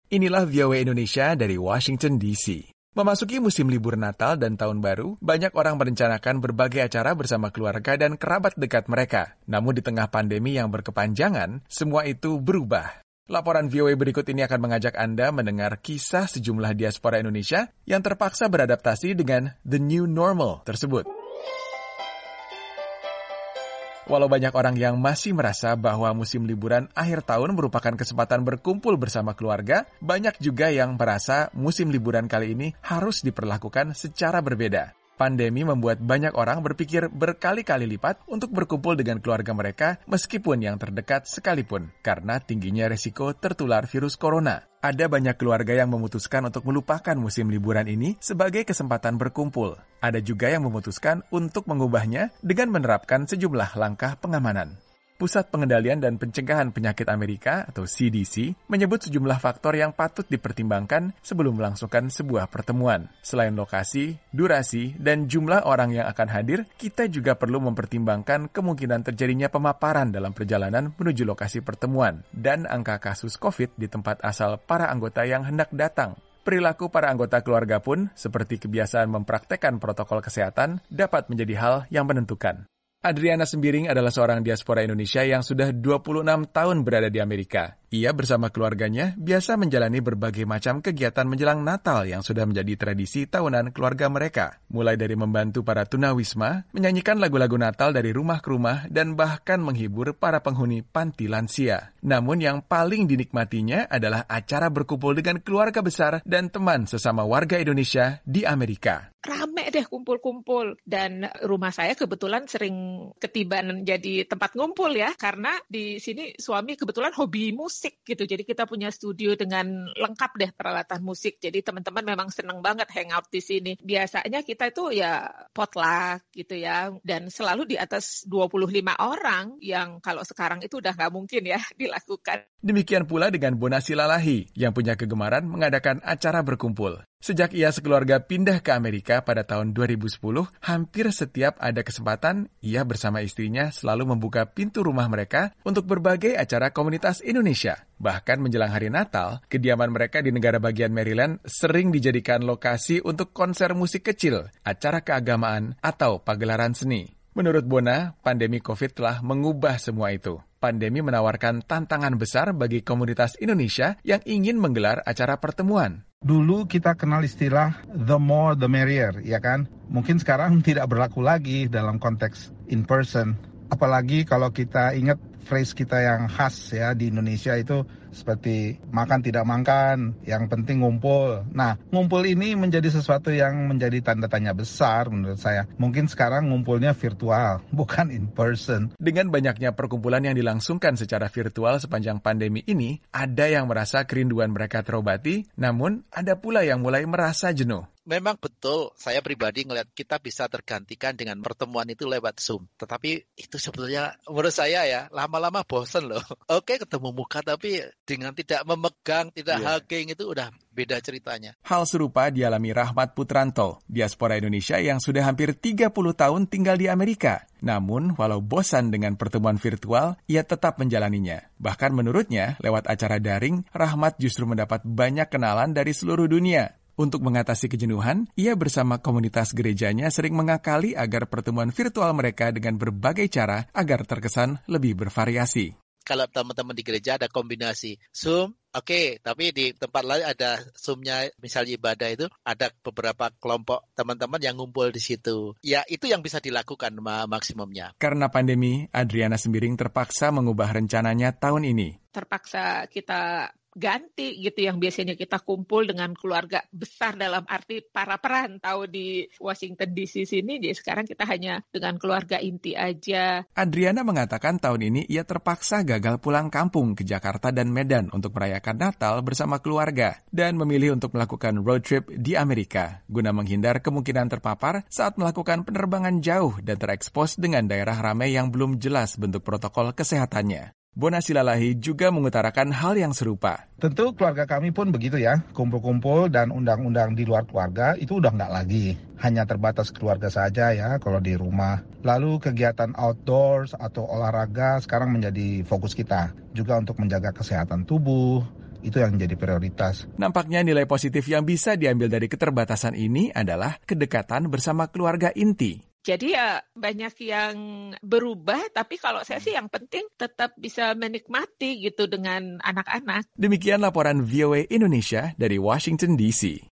Inilah VOA Indonesia dari Washington DC. Memasuki musim libur Natal dan Tahun Baru, banyak orang merencanakan berbagai acara bersama keluarga dan kerabat dekat mereka. Namun di tengah pandemi yang berkepanjangan, semua itu berubah. Laporan VOA berikut ini akan mengajak Anda mendengar kisah sejumlah diaspora Indonesia yang terpaksa beradaptasi dengan the new normal tersebut. Walau banyak orang yang masih merasa bahwa musim liburan akhir tahun merupakan kesempatan berkumpul bersama keluarga, banyak juga yang merasa musim liburan kali ini harus diperlakukan secara berbeda. Pandemi membuat banyak orang berpikir berkali-kali lipat untuk berkumpul dengan keluarga mereka meskipun yang terdekat sekalipun, karena tingginya resiko tertular virus corona. Ada banyak keluarga yang memutuskan untuk melupakan musim liburan ini sebagai kesempatan berkumpul. Ada juga yang memutuskan untuk mengubahnya dengan menerapkan sejumlah langkah pengamanan. Pusat Pengendalian dan Pencegahan Penyakit Amerika atau CDC menyebut sejumlah faktor yang patut dipertimbangkan sebelum melangsungkan sebuah pertemuan. Selain lokasi, durasi, dan jumlah orang yang akan hadir, kita juga perlu mempertimbangkan kemungkinan terjadinya pemaparan dalam perjalanan menuju lokasi pertemuan dan angka kasus COVID di tempat asal para anggota yang hendak datang. Perilaku para anggota keluarga pun, seperti kebiasaan mempraktekkan protokol kesehatan, dapat menjadi hal yang menentukan. Adriana Sembiring adalah seorang diaspora Indonesia yang sudah 26 tahun berada di Amerika. Ia bersama keluarganya biasa menjalani berbagai macam kegiatan menjelang Natal yang sudah menjadi tradisi tahunan keluarga mereka. Mulai dari membantu para tunawisma, menyanyikan lagu-lagu Natal dari rumah ke rumah, dan bahkan menghibur para penghuni panti lansia. Namun yang paling dinikmatinya adalah acara berkumpul dengan keluarga besar dan teman sesama warga Indonesia di Amerika. Rame deh kumpul-kumpul, dan rumah saya kebetulan sering ketiban jadi tempat ngumpul ya, karena di sini suami kebetulan hobi musik gitu, jadi kita punya studio dengan lengkap deh peralatan musik, jadi teman-teman memang seneng banget hangout di sini. Biasanya kita itu ya potluck gitu ya, dan selalu di atas 25 orang yang kalau sekarang itu udah nggak mungkin ya dilakukan. Demikian pula dengan Bona Silalahi yang punya kegemaran mengadakan acara berkumpul. Sejak ia sekeluarga pindah ke Amerika pada tahun 2010, hampir setiap ada kesempatan, ia bersama istrinya selalu membuka pintu rumah mereka untuk berbagai acara komunitas Indonesia. Bahkan menjelang hari Natal, kediaman mereka di negara bagian Maryland sering dijadikan lokasi untuk konser musik kecil, acara keagamaan, atau pagelaran seni. Menurut Bona, pandemi COVID telah mengubah semua itu. Pandemi menawarkan tantangan besar bagi komunitas Indonesia yang ingin menggelar acara pertemuan. Dulu kita kenal istilah the more the merrier, ya kan? Mungkin sekarang tidak berlaku lagi dalam konteks in person. Apalagi kalau kita ingat phrase kita yang khas ya di Indonesia itu seperti makan tidak makan, yang penting ngumpul. Nah, ngumpul ini menjadi sesuatu yang menjadi tanda tanya besar menurut saya. Mungkin sekarang ngumpulnya virtual, bukan in person. Dengan banyaknya perkumpulan yang dilangsungkan secara virtual sepanjang pandemi ini, ada yang merasa kerinduan mereka terobati, namun ada pula yang mulai merasa jenuh. Memang betul, saya pribadi ngelihat kita bisa tergantikan dengan pertemuan itu lewat Zoom. Tetapi itu sebetulnya menurut saya ya, lama-lama bosen loh. Oke, ketemu muka tapi dengan tidak memegang, tidak hugging itu udah beda ceritanya. Hal serupa dialami Rahmat Putranto, diaspora Indonesia yang sudah hampir 30 tahun tinggal di Amerika. Namun, walau bosan dengan pertemuan virtual, ia tetap menjalaninya. Bahkan menurutnya, lewat acara daring, Rahmat justru mendapat banyak kenalan dari seluruh dunia. Untuk mengatasi kejenuhan, ia bersama komunitas gerejanya sering mengakali agar pertemuan virtual mereka dengan berbagai cara agar terkesan lebih bervariasi. Kalau teman-teman di gereja ada kombinasi Zoom, oke, tapi di tempat lain ada Zoom-nya, misalnya ibadah itu, ada beberapa kelompok teman-teman yang ngumpul di situ. Ya, itu yang bisa dilakukan maksimumnya. Karena pandemi, Adriana Sembiring terpaksa mengubah rencananya tahun ini. Terpaksa kita ganti gitu, yang biasanya kita kumpul dengan keluarga besar dalam arti para perantau di Washington DC sini, jadi sekarang kita hanya dengan keluarga inti aja. Adriana mengatakan tahun ini ia terpaksa gagal pulang kampung ke Jakarta dan Medan untuk merayakan Natal bersama keluarga dan memilih untuk melakukan road trip di Amerika guna menghindar kemungkinan terpapar saat melakukan penerbangan jauh dan terekspos dengan daerah ramai yang belum jelas bentuk protokol kesehatannya. Bona Silalahi juga mengutarakan hal yang serupa. Tentu keluarga kami pun begitu ya, kumpul-kumpul dan undang-undang di luar keluarga itu udah nggak lagi. Hanya terbatas keluarga saja ya kalau di rumah. Lalu kegiatan outdoors atau olahraga sekarang menjadi fokus kita. Juga untuk menjaga kesehatan tubuh, Itu yang jadi prioritas. Nampaknya nilai positif yang bisa diambil dari keterbatasan ini adalah kedekatan bersama keluarga inti. Jadi ya banyak yang berubah, tapi kalau saya sih yang penting tetap bisa menikmati gitu dengan anak-anak. Demikian laporan VOA Indonesia dari Washington DC.